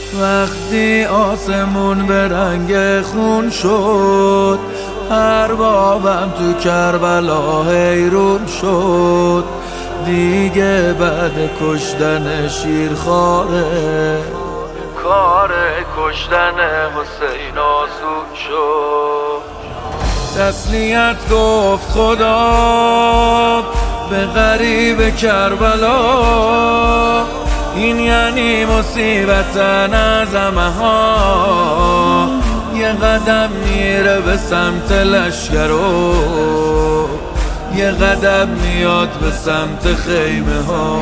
وقتی آسمون به رنگ خون شد، اربابم تو کربلا حیرون شد. دیگه بعد کشتن شیرخواره، کار کشتن حسین آسون شد. تسلیت گفت خدا به غریب کربلا، این یعنی مصیبت نظمه ها. یه قدم میره به سمت لشکرو، یه قدم میاد به سمت خیمه ها.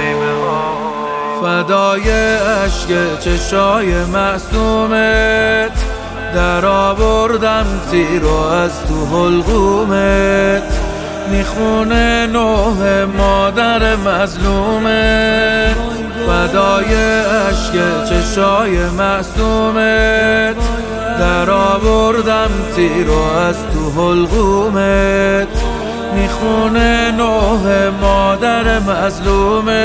فدای عشق چشای معصومت، در آوردم تیرو از تو حلقومت. میخونه نوح مادر مظلومت، فدای عشق چشای معصومت. در آوردم تیرو از تو حلقومت. میخونه نوح مادر مظلومت.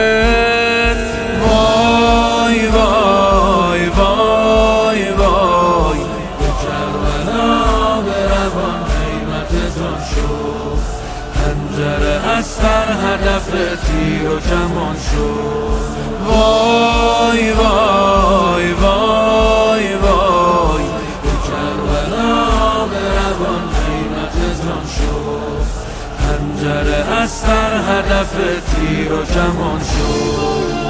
وای وای وای وای، به کربلا به روان قیمت جان شد. خنجر اصغر هدف تیر و کمان شد. وای وای وای وای، به کربلا به روان قیمت جان شد. خنجر اصغر هدف تیر و کمان شد.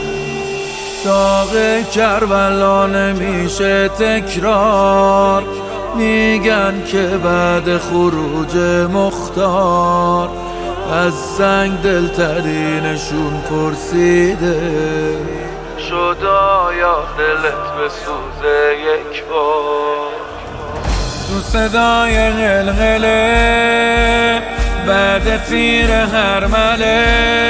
داغ کربلا نمیشه تکرار، میگن که بعد خروج مختار از سنگ دلترینشون پرسیده شد آیا دلت بسوزه یک بار. تو صدای غلغله بعد تیر هرمله،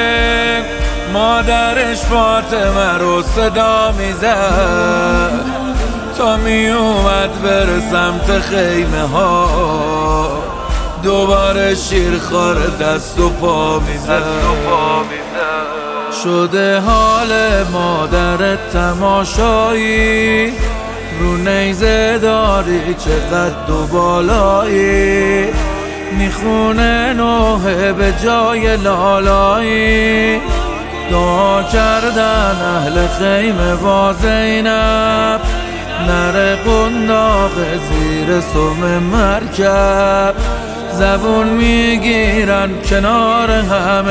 مادرش فاطمه رو صدا میزد تا میومد بره سمت خیمه ها. دوباره شیرخوار دست و پا میزد. شده حال مادرت تماشایی، رو نیزه داری چه قد و بالایی. میخونه نوحه به جای لالایی، دعا کردن اهل خیمه با زینب. نره قنداق زیر سم مرکب، زبون میگیرن کنار هم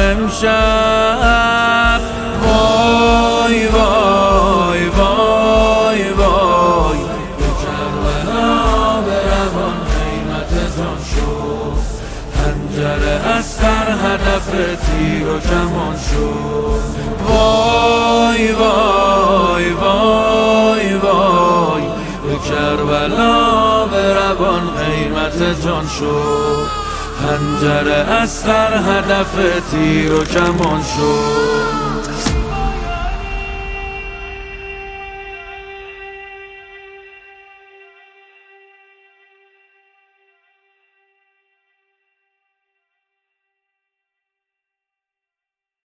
امشب. وای وای وای وای، به کربلا به روان قیمت جان شد. خنجر اصغر هدف تیر و کمان شد. وای وای وای وای، به کربلا به روان قیمت جان شد. خنجر اصغر هدف تیر و کمان شد.